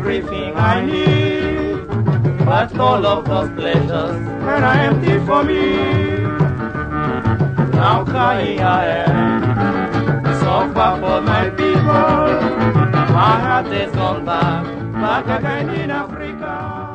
everything I need. But all of those pleasures were empty for me. Now crying I am, so far for my people. My heart is gone back again in Africa.